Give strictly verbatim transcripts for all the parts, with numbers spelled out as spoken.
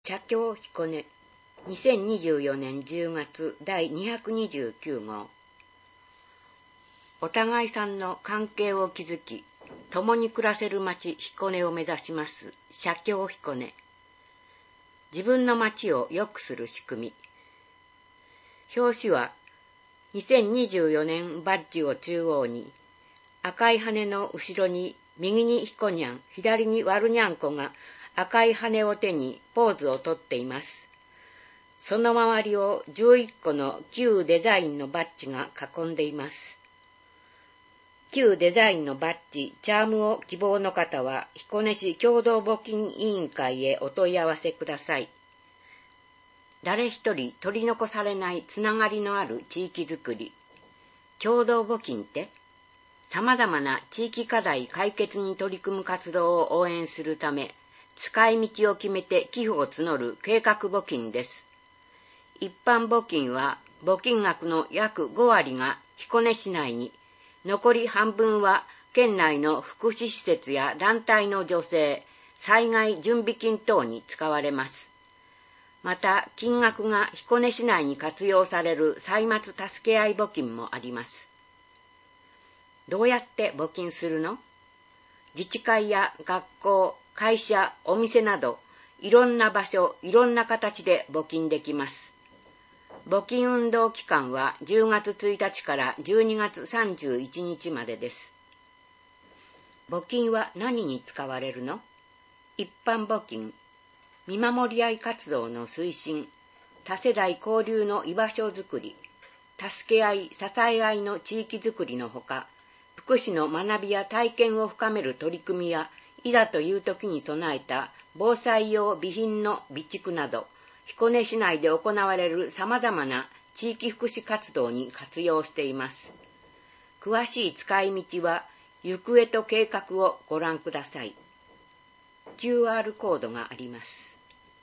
写経彦根にせんにじゅうよねんじゅうがつだいにひゃくにじゅうきゅうごう。お互いさんの関係を築き、共に暮らせる町彦根を目指します写経彦根。自分の町を良くする仕組み。表紙はにせんにじゅうよねんバッジを中央に、赤い羽の後ろに右に彦にゃん、左に悪にゃんこが赤い羽を手にポーズをとっています。その周りをじゅういっこの旧デザインのバッジが囲んでいます。旧デザインのバッジ、チャームを希望の方は彦根市共同募金委員会へお問い合わせください。誰一人取り残されないつながりのある地域づくり。共同募金って様々な地域課題解決に取り組む活動を応援するため、使い道を決めて寄付を募る計画募金です。一般募金は募金額の約ごわりが彦根市内に、残り半分は県内の福祉施設や団体の助成、災害準備金等に使われます。また、金額が彦根市内に活用される歳末助け合い募金もあります。どうやって募金するの？自治会や学校、会社、お店など、いろんな場所、いろんな形で募金できます。募金運動期間はじゅうがつついたちからじゅうにがつさんじゅういちにちまでです。募金は何に使われるの？一般募金、見守り合い活動の推進、多世代交流の居場所づくり、助け合い、支え合いの地域づくりのほか、福祉の学びや体験を深める取り組みや、いざという時に備えた防災用備品の備蓄など、彦根市内で行われる様々な地域福祉活動に活用しています。詳しい使い道は、行方と計画をご覧ください。キューアール コードがあります。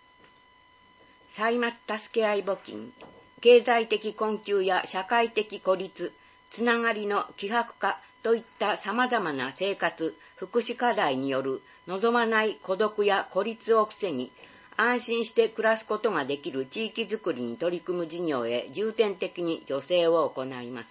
歳末助け合い募金、経済的困窮や社会的孤立、つながりの希薄化といった様々な生活、福祉課題による望まない孤独や孤立を防ぎ、安心して暮らすことができる地域づくりに取り組む事業へ重点的に助成を行います。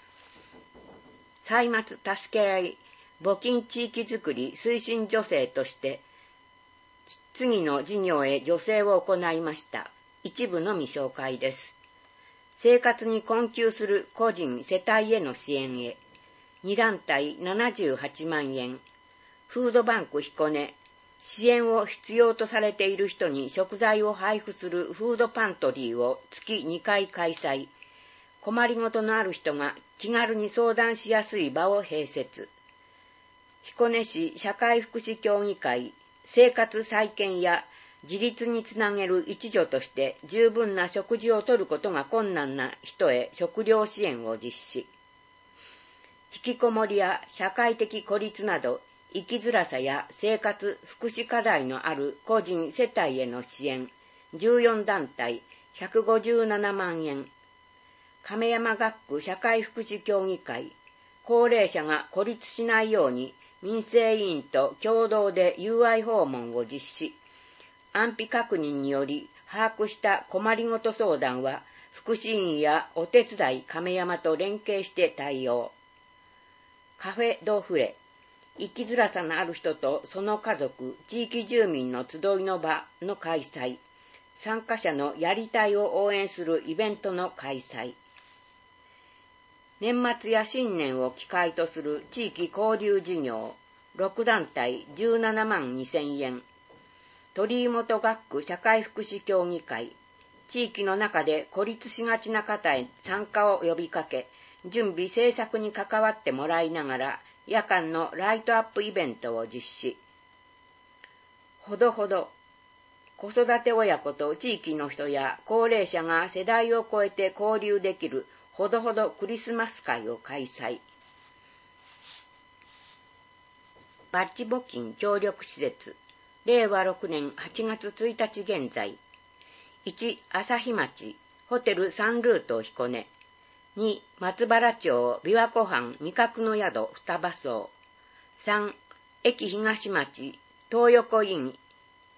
歳末助け合い募金地域づくり推進助成として、次の事業へ助成を行いました。一部のみ紹介です。生活に困窮する個人・世帯への支援へ、にだんたいななじゅうはちまんえん、フードバンク彦根、支援を必要とされている人に食材を配布するフードパントリーを月にかい開催。困りごとのある人が気軽に相談しやすい場を併設。彦根市社会福祉協議会、生活再建や自立につなげる一助として十分な食事をとることが困難な人へ食料支援を実施。引きこもりや社会的孤立など、生きづらさや生活、福祉課題のある個人・世帯への支援、じゅうよんだんたい、ひゃくごじゅうななまんえん。亀山学区社会福祉協議会、高齢者が孤立しないように民生委員と共同で友愛訪問を実施。安否確認により把握した困りごと相談は、福祉員やお手伝い亀山と連携して対応。カフェドフレ、生きづらさのある人とその家族、地域住民の集いの場の開催。参加者のやりたいを応援するイベントの開催。年末や新年を機会とする地域交流事業、ろくだんたいじゅうななまんにせんえん。鳥居本学区社会福祉協議会、地域の中で孤立しがちな方へ参加を呼びかけ、準備制作に関わってもらいながら、夜間のライトアップイベントを実施。ほどほど、子育て親子と地域の人や高齢者が世代を超えて交流できるほどほどクリスマス会を開催。バッジ募金協力施設、れいわろくねんはちがつついたち現在。いち. 朝日町、ホテルサンルート彦根。に. 松原町、琵琶湖畔、味覚の宿、双葉荘。さん. 駅東町、東横イン、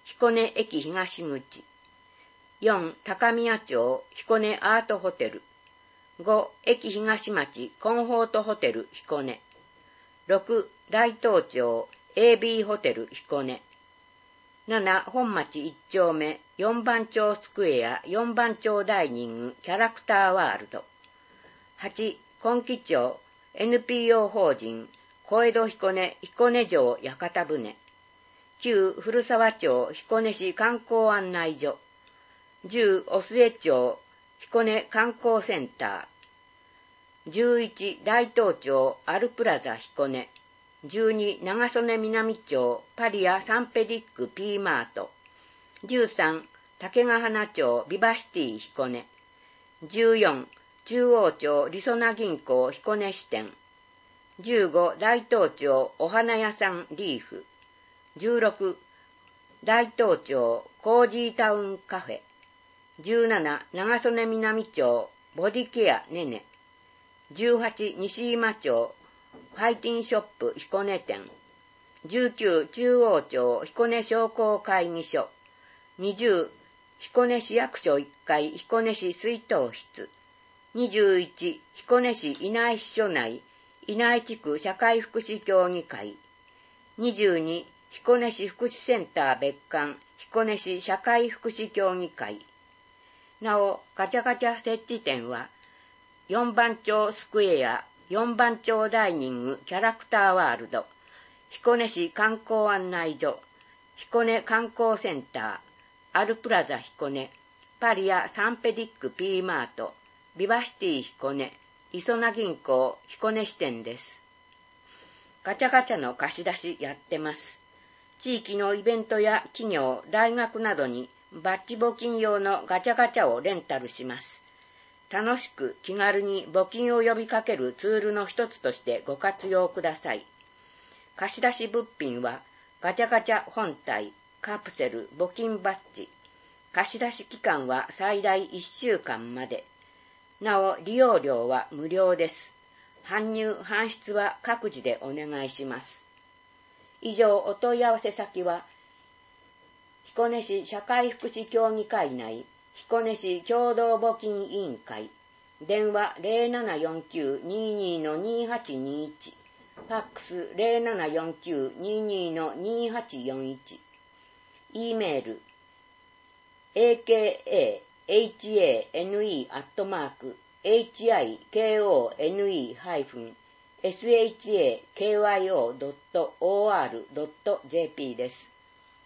彦根駅東口。よん、高宮町彦根アートホテル。ご、駅東町コンフォートホテル彦根。ろく、大東町 エービー ホテル彦根。なな、本町いち丁目よんばん町スクエアよんばん町ダイニングキャラクターワールド。はち、金木町 エヌピーオー 法人小江戸彦根彦根城屋形船。きゅう、古沢町彦根市観光案内所。じゅう、御末町彦根観光センター。じゅういち、大東町アルプラザ彦根。じゅうに、長曽根南町パリアサンペディック P マート。じゅうさん、竹ヶ花町ビバシティ彦根。じゅうよん、中央町りそな銀行彦根支店。じゅうご、大東町お花屋さんリーフ。じゅうろく、大東町コージータウンカフェ。じゅうなな、長曽根南町ボディケアねね。じゅうはち、西今町ファイティンショップ彦根店。じゅうきゅう、中央町彦根商工会議所。にじゅう、彦根市役所いっかい彦根市水筒室。にじゅういち、彦根市稲井支所内稲井地区社会福祉協議会。にじゅうに、彦根市福祉センター別館彦根市社会福祉協議会。なお、ガチャガチャ設置店はよんばん町スクエアよんばん町ダイニングキャラクターワールド、彦根市観光案内所、彦根観光センター、アルプラザ彦根、パリアサンペディック P マート、ビバシティ彦根、りそな銀行彦根支店です。ガチャガチャの貸し出しやってます。地域のイベントや企業、大学などにバッジ募金用のガチャガチャをレンタルします。楽しく気軽に募金を呼びかけるツールの一つとしてご活用ください。貸し出し物品はガチャガチャ本体、カプセル、募金バッジ。貸し出し期間は最大いっしゅうかんまで。なお、利用料は無料です。搬入・搬出は各自でお願いします。以上、お問い合わせ先は、彦根市社会福祉協議会内、彦根市共同募金委員会。電話 ゼロななよんきゅう にーにー にーはちにーいち。ファックス ゼロななよんきゅう にーにー にーはちよんいち。E メール エーケーエーエイチエーエヌイー アットマーク エイチアイケーオーエヌイー ハイフン エスエイチエーケーワイオー ドット オーアール ドット ジェーピー です。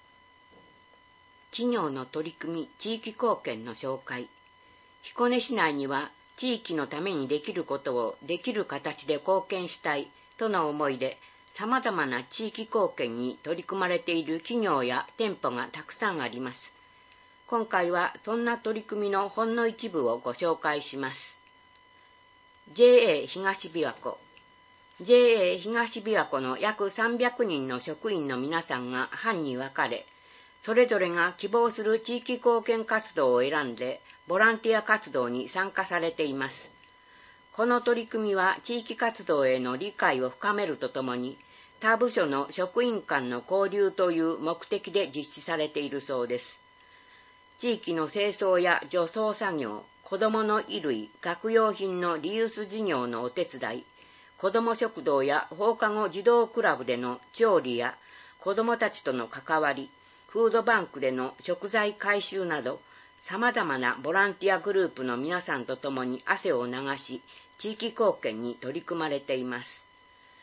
企業の取り組み、地域貢献の紹介。彦根市内には地域のためにできることをできる形で貢献したいとの思いで、様々な地域貢献に取り組まれている企業や店舗がたくさんあります。今回はそんな取り組みのほんの一部をご紹介します。ジェーエー 東琵琶湖。ジェーエー 東琵琶湖の約さんびゃくにんの職員の皆さんが班に分かれ、それぞれが希望する地域貢献活動を選んで、ボランティア活動に参加されています。この取り組みは地域活動への理解を深めるとともに、他部署の職員間の交流という目的で実施されているそうです。地域の清掃や除草作業、子どもの衣類、学用品のリユース事業のお手伝い、子ども食堂や放課後児童クラブでの調理や子どもたちとの関わり、フードバンクでの食材回収など、様々なボランティアグループの皆さんと共に汗を流し、地域貢献に取り組まれています。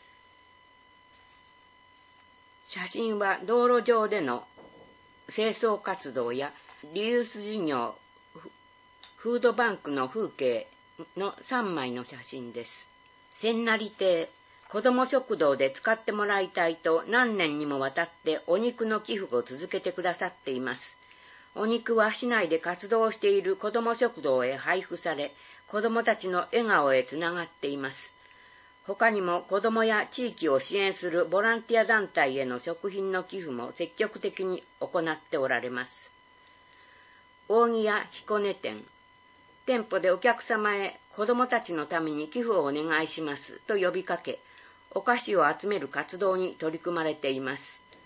写真は道路上での清掃活動やリユース事業、フードバンクの風景のさんまいの写真です。千成亭、子ども食堂で使ってもらいたいと何年にもわたってお肉の寄付を続けてくださっています。お肉は市内で活動している子ども食堂へ配布され、子どもたちの笑顔へつながっています。他にも子どもや地域を支援するボランティア団体への食品の寄付も積極的に行っておられます。扇屋彦根店。店舗でお客様へ子どもたちのために寄付をお願いしますと呼びかけ、お菓子を集める活動に取り組まれています。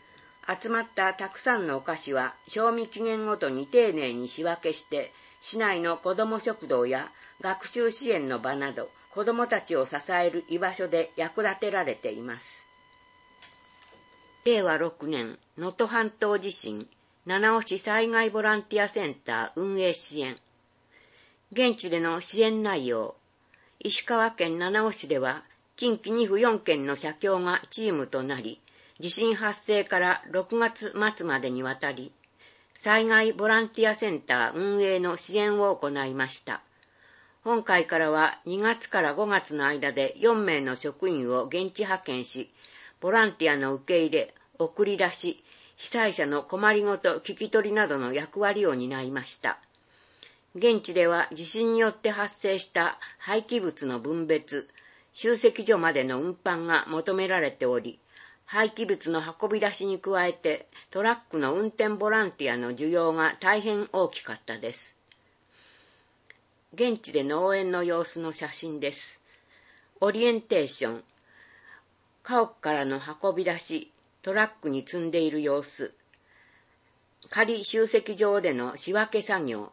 集まったたくさんのお菓子は賞味期限ごとに丁寧に仕分けして市内の子ども食堂や学習支援の場など子どもたちを支える居場所で役立てられています。れいわろくねん能登半島地震七尾市災害ボランティアセンター運営支援。現地での支援内容。石川県七尾市では近畿にふよんけんの社協がチームとなり、地震発生からろくがつまつまでにわたり、災害ボランティアセンター運営の支援を行いました。本回からはにがつからごがつの間でよんめいの職員を現地派遣し、ボランティアの受け入れ、送り出し、被災者の困りごと聞き取りなどの役割を担いました。現地では地震によって発生した廃棄物の分別、集積所までの運搬が求められており、廃棄物の運び出しに加えてトラックの運転ボランティアの需要が大変大きかったです。現地での応援の様子の写真です。オリエンテーション、家屋からの運び出し、トラックに積んでいる様子、仮集積場での仕分け作業、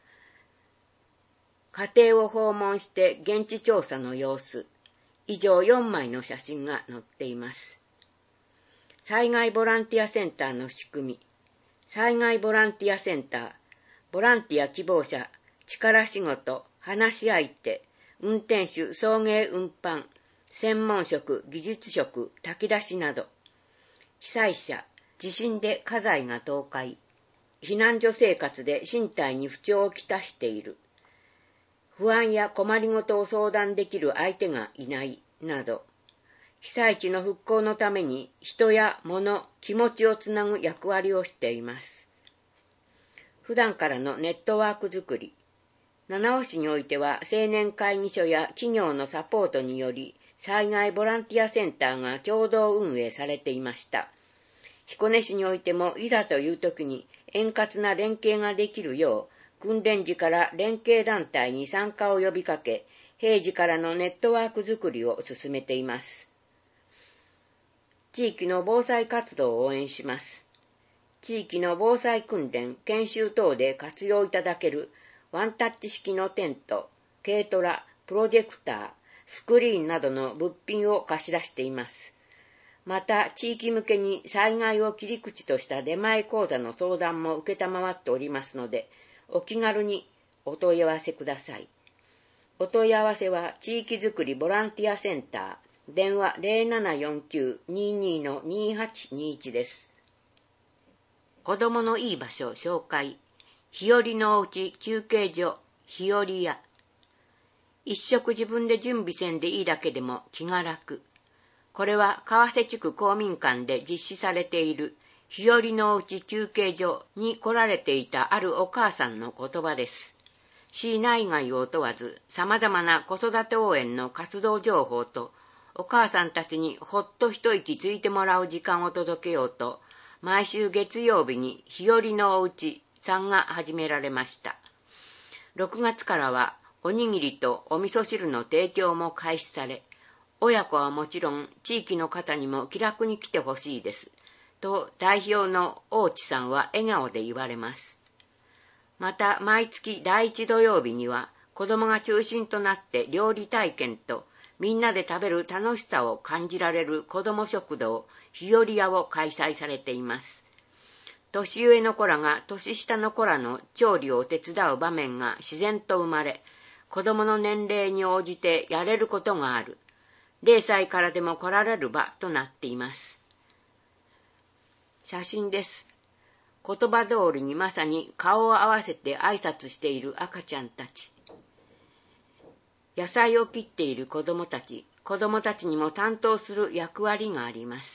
家庭を訪問して現地調査の様子、以上よんまいの写真が載っています。災害ボランティアセンターの仕組み。災害ボランティアセンター、ボランティア希望者、力仕事、話し相手、運転手、送迎運搬、専門職、技術職、炊き出しなど、被災者、地震で家財が倒壊、避難所生活で身体に不調をきたしている、不安や困りごとを相談できる相手がいないなど、被災地の復興のために人や物、気持ちをつなぐ役割をしています。普段からのネットワークづくり。七尾市においては青年会議所や企業のサポートにより災害ボランティアセンターが共同運営されていました。彦根市においてもいざという時に円滑な連携ができるよう、訓練時から連携団体に参加を呼びかけ、平時からのネットワークづくりを進めています。地域の防災活動を応援します。地域の防災訓練、研修等で活用いただけるワンタッチ式のテント、軽トラ、プロジェクター、スクリーンなどの物品を貸し出しています。また、地域向けに災害を切り口とした出前講座の相談も受けたまわっておりますので、お気軽にお問い合わせください。お問い合わせは地域づくりボランティアセンター、電話 ゼロななよんきゅう にーにー のにーはちにーいち です。子供のいい場所紹介。日和のおうち休憩所、日和屋。一食自分で準備せんでいいだけでも気が楽。これは川瀬地区公民館で実施されている日和のおうち休憩所に来られていたあるお母さんの言葉です。市内外を問わず様々な子育て応援の活動情報とお母さんたちにほっと一息ついてもらう時間を届けようと、毎週月曜日に日和のおうちさんが始められました。ろくがつからはおにぎりとお味噌汁の提供も開始され、親子はもちろん地域の方にも気楽に来てほしいです。と代表の大地さんは笑顔で言われます。また毎月だいいち土曜日には子供が中心となって料理体験とみんなで食べる楽しさを感じられる子ども食堂日和屋を開催されています。年上の子らが年下の子らの調理を手伝う場面が自然と生まれ、子どもの年齢に応じてやれることがある。れいさいからでも来られる場となっています。写真です。言葉通りにまさに顔を合わせて挨拶している赤ちゃんたち。野菜を切っている子供たち、子供たちにも担当する役割があります。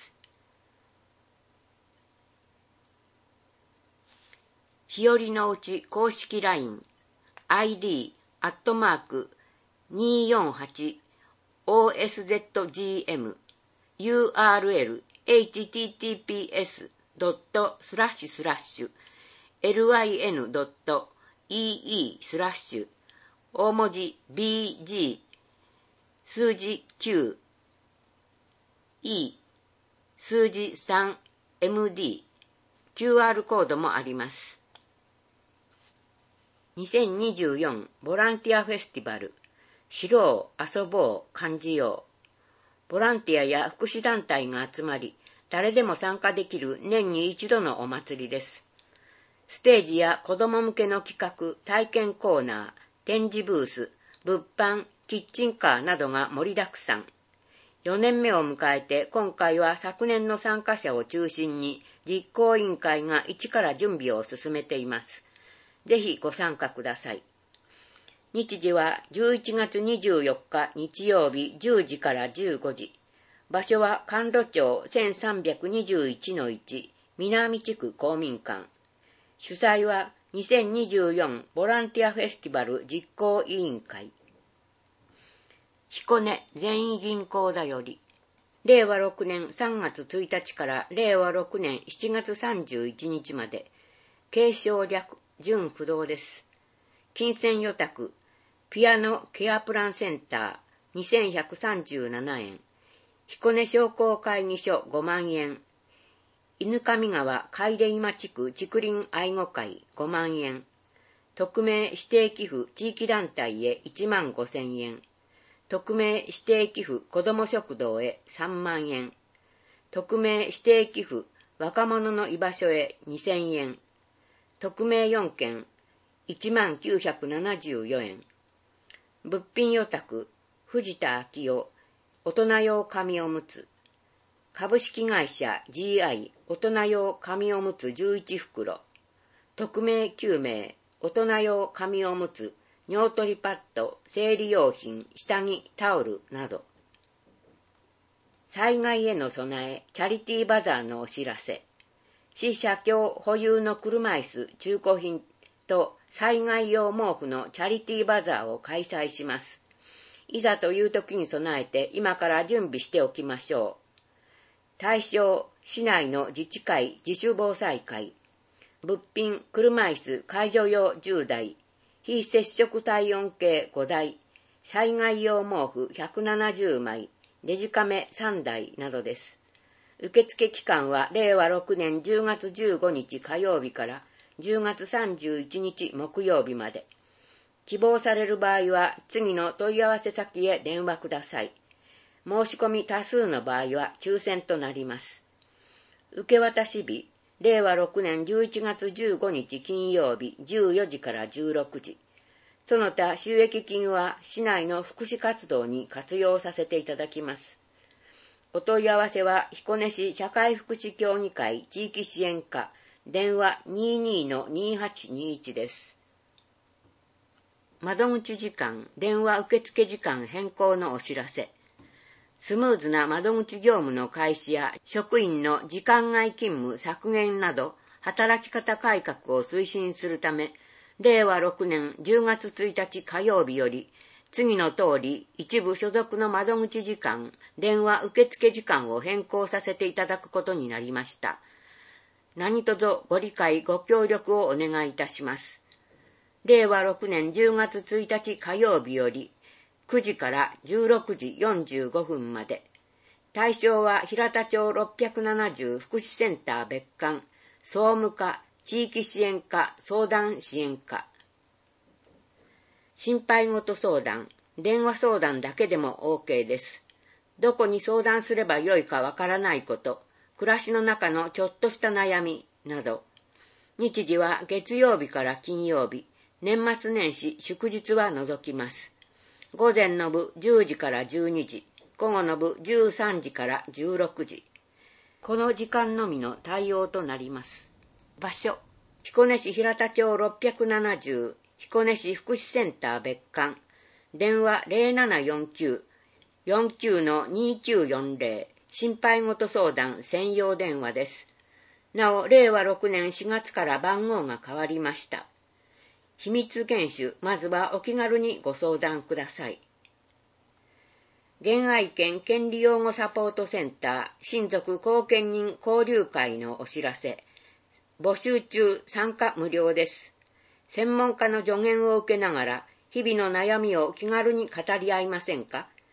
日和のうち公式 ライン、アイディー、アットマーク、にーよんはち、オーエスゼットジーエム、ユーアールエル、エイチティーティーピーエス ドットスラッシュスラッシュ、エルアイエヌ ドット イーイー スラッシュ、大文字 ビージー、数字 きゅう、E、数字 さん、エムディー、 キューアール コードもあります。にせんにじゅうよんボランティアフェスティバル、知ろう、遊ぼう、感じよう。ボランティアや福祉団体が集まり、誰でも参加できる年に一度のお祭りです。ステージや子供向けの企画、体験コーナー、展示ブース、物販、キッチンカーなどが盛りだくさん。よねんめを迎えて今回は昨年の参加者を中心に実行委員会が一から準備を進めています。ぜひご参加ください。日時はじゅういちがつにじゅうよっか日曜日じゅうじからじゅうごじ。場所は甘露町 せんさんびゃくにじゅういちのいち 南地区公民館。主催はにせんにじゅうよんボランティアフェスティバル実行委員会。彦根善意銀行座より、れいわろくねんさんがつついたちかられいわろくねんしちがつさんじゅういちにちまで、継承略純不動です。金銭予託、ピアノケアプランセンターにせんひゃくさんじゅうななえん、彦根商工会議所ごまんえん、犬上川海出今地区竹林愛護会ごまんえん、匿名指定寄付地域団体へいちまんごせんえん、匿名指定寄付子ども食堂へさんまんえん、匿名指定寄付若者の居場所へにせんえん、匿名よんけんいちまんきゅうひゃくななじゅうよえん、物品予託藤田明夫大人用紙おむつ、株式会社 ジーアイ 大人用紙おむつじゅういちふくろ、匿名きゅうめい大人用紙おむつ、尿取りパッド、生理用品、下着、タオルなど。災害への備え、チャリティーバザーのお知らせ。市社協保有の車椅子、中古品と災害用毛布のチャリティーバザーを開催します。いざという時に備えて今から準備しておきましょう。対象、市内の自治会、自主防災会。物品、車椅子、介助用じゅうだい。非接触体温計ごだい。災害用毛布ひゃくななじゅうまい。デジカメさんだいなどです。受付期間はれいわろくねんじゅうがつじゅうごにち火曜日からじゅうがつさんじゅういちにち木曜日まで。希望される場合は次の問い合わせ先へ電話ください。申し込み多数の場合は抽選となります。受け渡し日、れいわろくねんじゅういちがつじゅうごにち金曜日じゅうよじからじゅうろくじ。その他収益金は市内の福祉活動に活用させていただきます。お問い合わせは彦根市社会福祉協議会地域支援課電話 にじゅうにのにはちにいち です。窓口時間、電話受付時間変更のお知らせ。スムーズな窓口業務の開始や職員の時間外勤務削減など働き方改革を推進するため、れいわろくねんじゅうがつついたち火曜日より次の通り一部所属の窓口時間、電話受付時間を変更させていただくことになりました。何卒ご理解ご協力をお願いいたします。れいわろくねんじゅうがつついたち火曜日よりくじからじゅうろくじよんじゅうごふんまで。対象は平田町ろっぴゃくななじゅう福祉センター別館、総務課、地域支援課、相談支援課。心配事相談、電話相談だけでも OK です。どこに相談すればよいかわからないこと、暮らしの中のちょっとした悩みなど。日時は月曜日から金曜日、年末年始祝日は除きます。午前の部じゅうじからじゅうにじ、午後の部じゅうさんじからじゅうろくじ。この時間のみの対応となります。場所、彦根市平田町ろっぴゃくななじゅう、彦根市福祉センター別館。電話 ゼロななよんきゅう よんきゅう にきゅうよんぜろ、心配事相談専用電話です。なお、れいわろくねんしがつから番号が変わりました。秘密厳守、まずはお気軽にご相談ください。現愛県権利擁護サポートセンター親族後見人交流会のお知らせ。募集中、参加無料です。専門家の助言を受けながら、日々の悩みを気軽に語り合いませんか？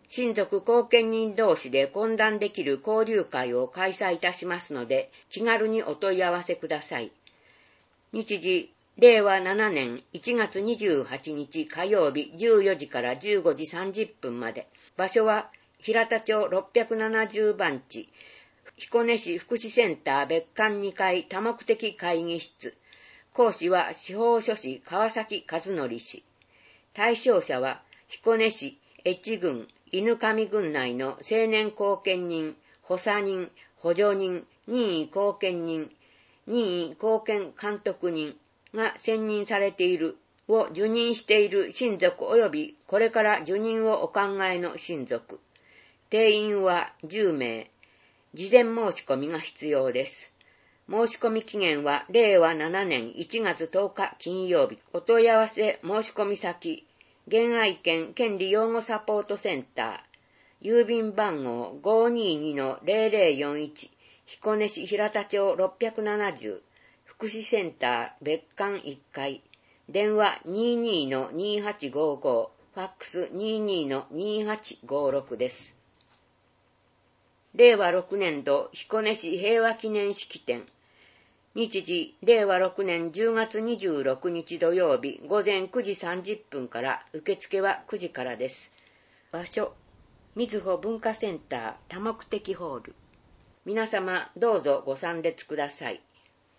親族後見人同士で懇談できる交流会を開催いたしますので、気軽にお問い合わせください。日時、れいわななねんいちがつにじゅうはちにち火曜日じゅうよじからじゅうごじさんじゅっぷんまで。場所は、平田町ろっぴゃくななじゅうばんち、彦根市福祉センター別館にかい多目的会議室。講師は司法書士川崎和則氏。対象者は、彦根市越郡犬上郡内の青年後見人、補佐人、補助人、任意後見人、任意後見監督人が選任されているを受任している親族及びこれから受任をお考えの親族。定員はじゅうめい。事前申し込みが必要です。申し込み期限はれいわななねんいちがつとおか金曜日。お問い合わせ申し込み先。現愛県権利養護サポートセンター、郵便番号 ごーにーにのぜろぜろよんいち、彦根市平田町ろっぴゃくななじゅう、福祉センター別館いっかい、電話 にーにーのにーはちごーごー、ファックス にーにーのにーはちごーろくです。れいわろくねんど彦根市平和記念式典。日時、れいわろくねんじゅうがつにじゅうろくにち土曜日午前くじさんじゅっぷんから受付はくじからです。場所、みずほ文化センター多目的ホール。皆様どうぞご参列ください。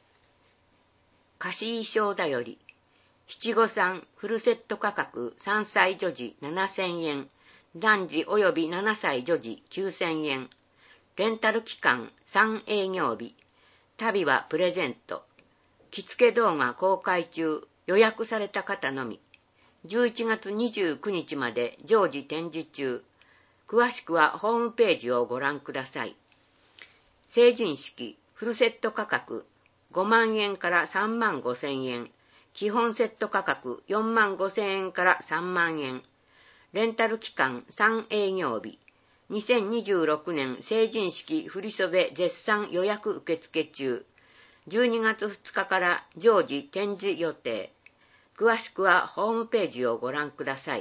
貸衣装だより、七五三フルセット価格さんさい女児ななせんえん、男児及びななさい女児きゅうせんえん、レンタル期間さんえいぎょうび、旅はプレゼント。着付け動画公開中。予約された方のみ。じゅういちがつにじゅうくにちまで常時展示中。詳しくはホームページをご覧ください。成人式フルセット価格ごまんえんからさんまんごせんえん。基本セット価格よんまんごせんえんからさんまんえん。レンタル期間さんえいぎょうび。にせんにじゅうろくねん成人式振袖絶賛予約受付中。じゅうにがつふつかから常時展示予定。詳しくはホームページをご覧ください。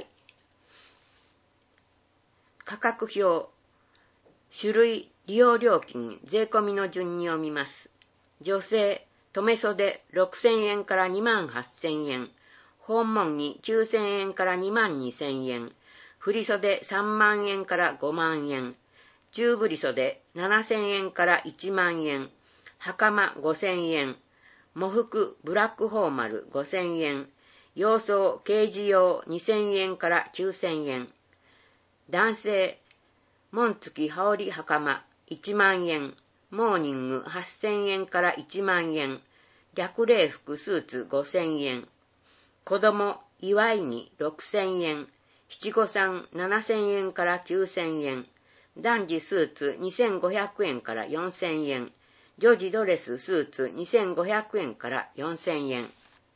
価格表。種類、利用料金、税込みの順に読みます。女性、留袖ろくせんえんからにまんはっせんえん。訪問着きゅうせんえんからにまんにせんえん。振袖さんまんえんからごまんえん。中振袖ななせんえんからいちまんえん。袴ごせんえん。喪服ブラックフォーマルごせんえん。洋装刑事用にせんえんからきゅうせんえん。男性、紋付き羽織袴いちまんえん。モーニングはっせんえんからいちまんえん。略礼服スーツごせんえん。子供祝い着ろくせんえん。七五三ななせんえんからきゅうせんえん。男児スーツにせんごひゃくえんからよんせんえん。女児ドレススーツにせんごひゃくえんからよんせんえん。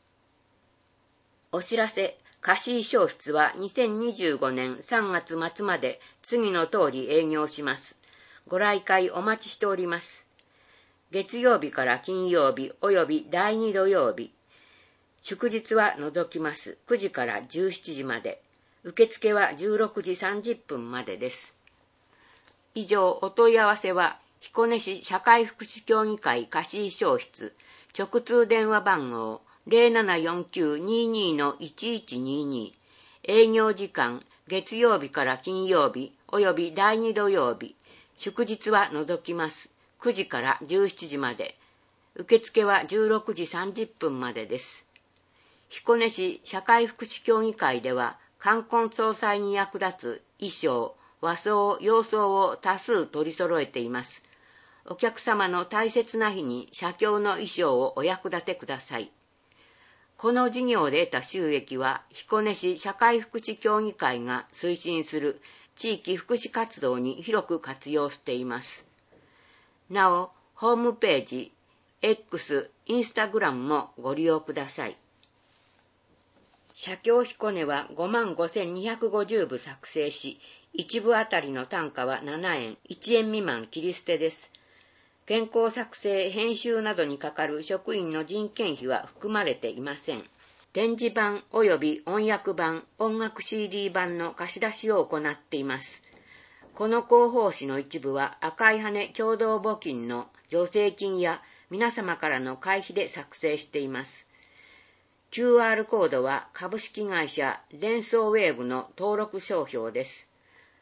お知らせ、貸衣装室はにせんにじゅうごねんさんがつまつまで次の通り営業します。ご来会お待ちしております。月曜日から金曜日およびだいに土曜日。祝日は除きます。くじからじゅうしちじまで。受付はじゅうろくじさんじゅっぷんまでです。以上、お問い合わせは、彦根市社会福祉協議会貸衣装室、直通電話番号 ゼロななよんきゅうにーにーのいちいちにーにー、営業時間、月曜日から金曜日、およびだいに土曜日、祝日は除きます。くじからじゅうしちじまで。受付はじゅうろくじさんじゅっぷんまでです。彦根市社会福祉協議会では、冠婚葬祭に役立つ衣装、和装、洋装を多数取り揃えています。お客様の大切な日に写経の衣装をお役立てください。この事業で得た収益は、彦根市社会福祉協議会が推進する地域福祉活動に広く活用しています。なお、ホームページ、X、インスタグラムもご利用ください。写経彦根は ごまんごせんにひゃくごじゅうぶ作成し、いちぶあたりの単価はななえん、いちえん未満切り捨てです。原稿作成、編集などにかかる職員の人件費は含まれていません。展示版及び音訳版、音楽 シーディー 版の貸し出しを行っています。 この広報誌の一部は赤い羽共同募金の助成金や皆様からの会費で作成しています。キューアール コードは株式会社デンソーウェーブの登録商標です。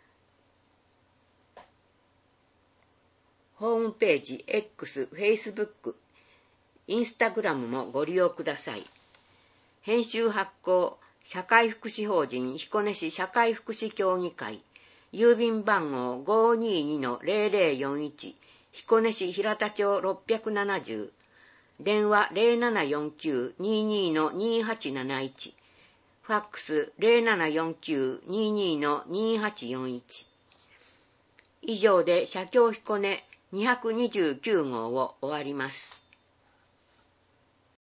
ホームページ、X、Facebook、Instagram もご利用ください。編集発行、社会福祉法人彦根市社会福祉協議会、郵便番号 ごーにーにのゼロゼロよんいち、彦根市平田町ろっぴゃくななじゅう、電話 ゼロななよんきゅうにーにーのにーはちなないち、ファックス ゼロななよんきゅうにーにーのにーはちよんいち。以上で社協彦根にひゃくにじゅうきゅうごうを終わります。